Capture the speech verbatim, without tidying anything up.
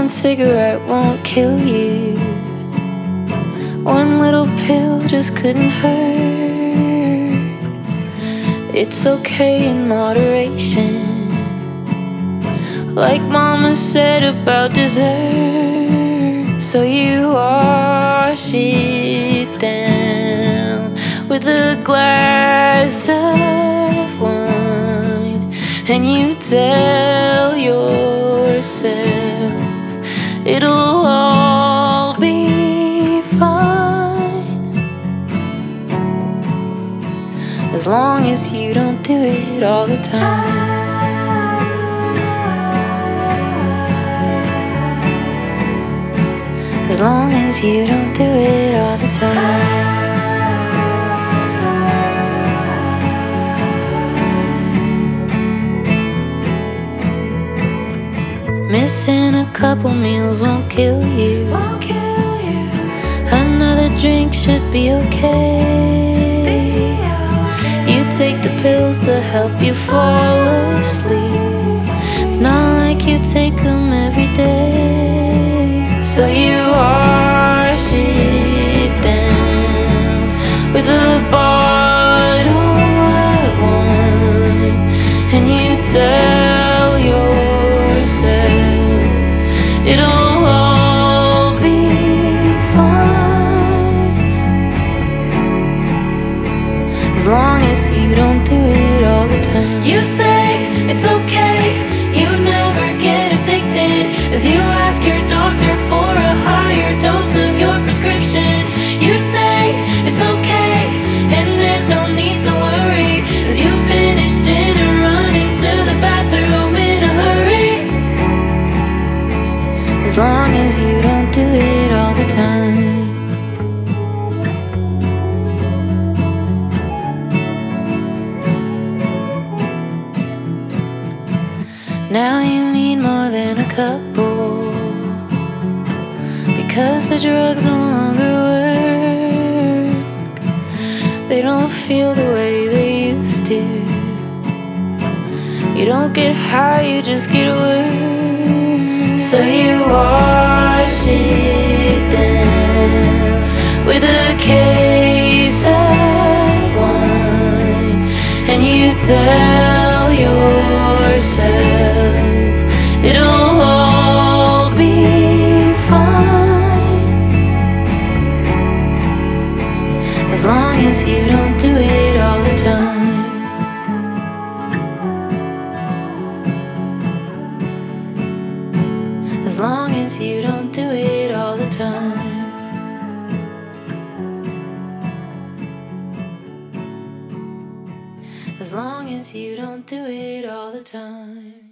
one cigarette won't kill you. One little pill just couldn't hurt. It's okay in moderation, like Mama said about dessert. So you wash it down with a glass of wine, and you tell yourself it'll all be fine, as long as you don't do it all the time. As long as you don't do it all the time. Missing a couple meals won't kill you. Won't kill you. Another drink should be okay. Be okay. You take the pills to help you fall asleep. It's not like you take them every day. So you wash it down with a bottle of wine, and you tell yourself it'll all be fine, as long as you don't do it all the time. You say it's okay, you never get addicted, as you ask your doctor for a higher dose of your prescription. You say it's okay, and there's no need to worry, as you finish dinner, run into the bathroom in a hurry, as long as you don't do it all the time. Now you need more than a couple, because the drugs no longer work. They don't feel the way they used to. You don't get high, you just get worse. So you wash it down with a case of wine, and you tell yourself it'll all be fine, as long as you don't do it all the time. As long as you don't do it all the time. As long as you don't do it all the time.